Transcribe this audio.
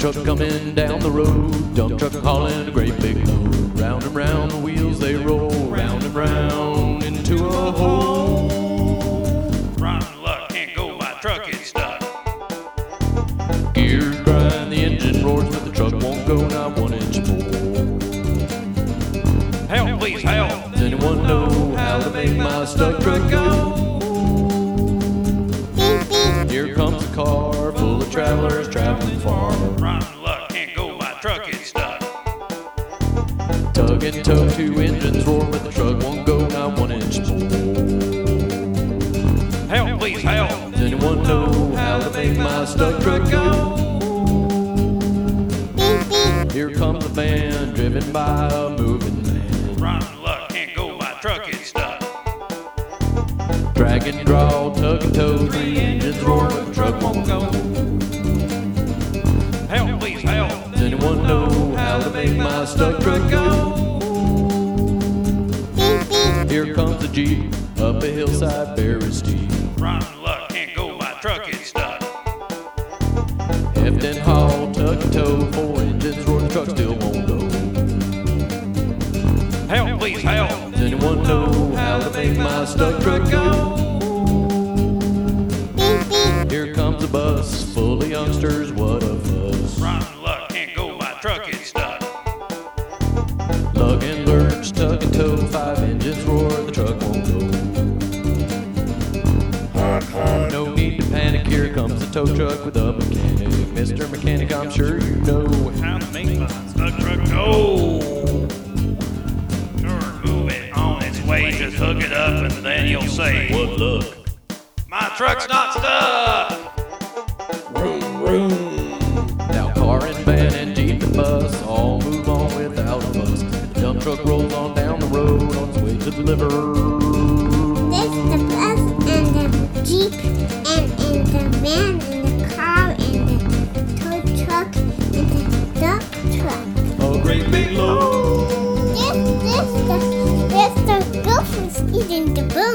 truck coming down the road, dump truck hauling a great big load. Round and round the wheels they roll, round and round into a hole. Ron Luck can't go, my truck is stuck. Gears grind, the engine roars, but the truck won't go not 1 inch more. Help, please help. Does anyone know how to make my stuck truck go? Here comes a car full of travelers traveling far. Ron Luck can't go, my truck is stuck. Tug and tow, 2 engines roar, but the truck won't go not 1 inch more. Help, please help. Does anyone know how to make my stuck truck go? Here comes a van driven by a moving man. Ron Luck can't go, my truck is stuck. Drag and draw, tug and tow, 3 engines roar, but the truck won't go. Help, please help. Does anyone know how to make my stuck truck go? Here comes a Jeep up a hillside very steep. Ron Luck can't go, my truck is stuck. Heft and haul, tug and tow, 4 engines roar, the truck still won't go. Help, please help. Does anyone know how to make my stuck truck go? Here comes a bus full of youngsters, what a fuss. Ron Luck can't go, my truck is stuck. Lug and lurch, tug and tow, 5 engines roar, the truck won't go. No need to panic, here comes the tow truck with a mechanic. Mr. Mechanic, I'm sure you know How to make my stuck truck go. Sure, move it on its way, just hook it up and then you'll say, what luck. my truck's not stuck. Vroom, vroom. Now car and van and Jeep and bus all move on without a fuss. The dump truck rolls on down the road on its way to deliver. This the bus and the Jeep and the van and the car and the tow truck and the dump truck. A great big load. This the gophers eating the bone.